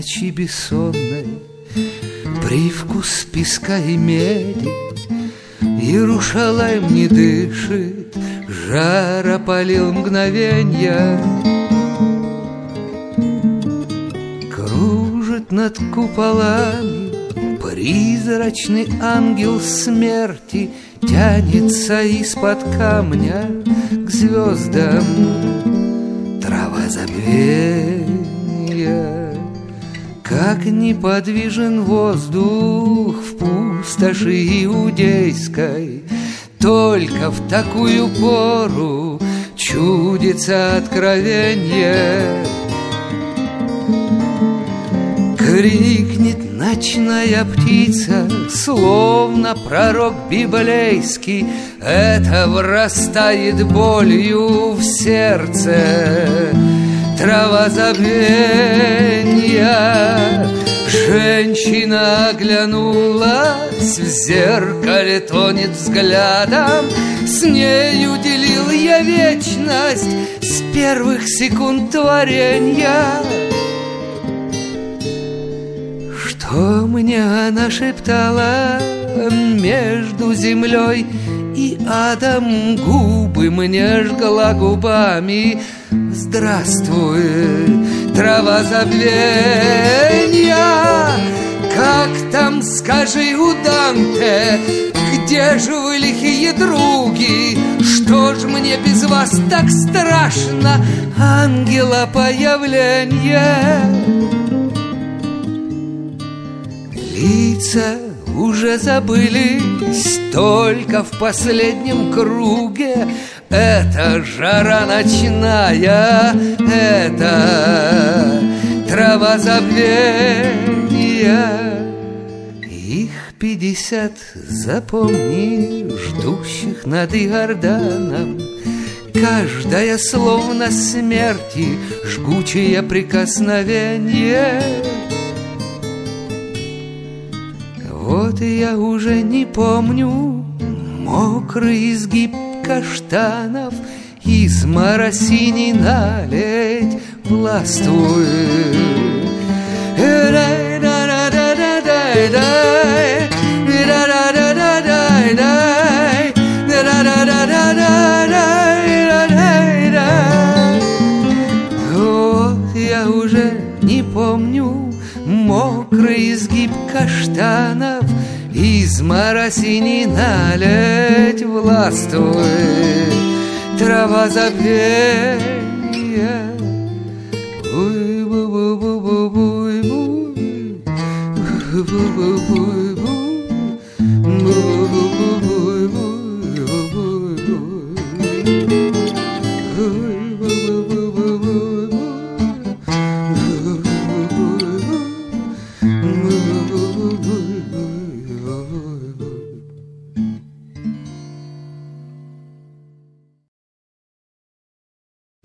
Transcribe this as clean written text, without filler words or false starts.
ночи бессонной привкус песка и меди. Иерушалаим не дышит, жар опалил мгновенья. Кружит над куполами призрачный ангел смерти, тянется из-под камня к звездам трава забвенья. Как неподвижен воздух в пустоши иудейской, только в такую пору чудится откровенье. Крикнет ночная птица, словно пророк библейский. Это врастает болью в сердце трава забвенья. Женщина оглянулась, в зеркале тонет взглядом. С нею делил я вечность с первых секунд творенья. Что мне она шептала между землей и адом, губы мне жгла губами. Здравствуй, трава забвенья. Как там, скажи, у Данте, где же вы, лихие други? Что ж мне без вас так страшно, ангела появления? Лица уже забылись только в последнем круге. Это жара ночная, это трава забвенья. Их 50, запомни, ждущих над Иорданом. Каждая словно смерти жгучее прикосновение. Вот и я уже не помню мокрый изгиб каштанов, из моросини наледь властвует. Вот я уже не помню мокрый изгиб каштанов, из моросини наледь властвует трава забвенья.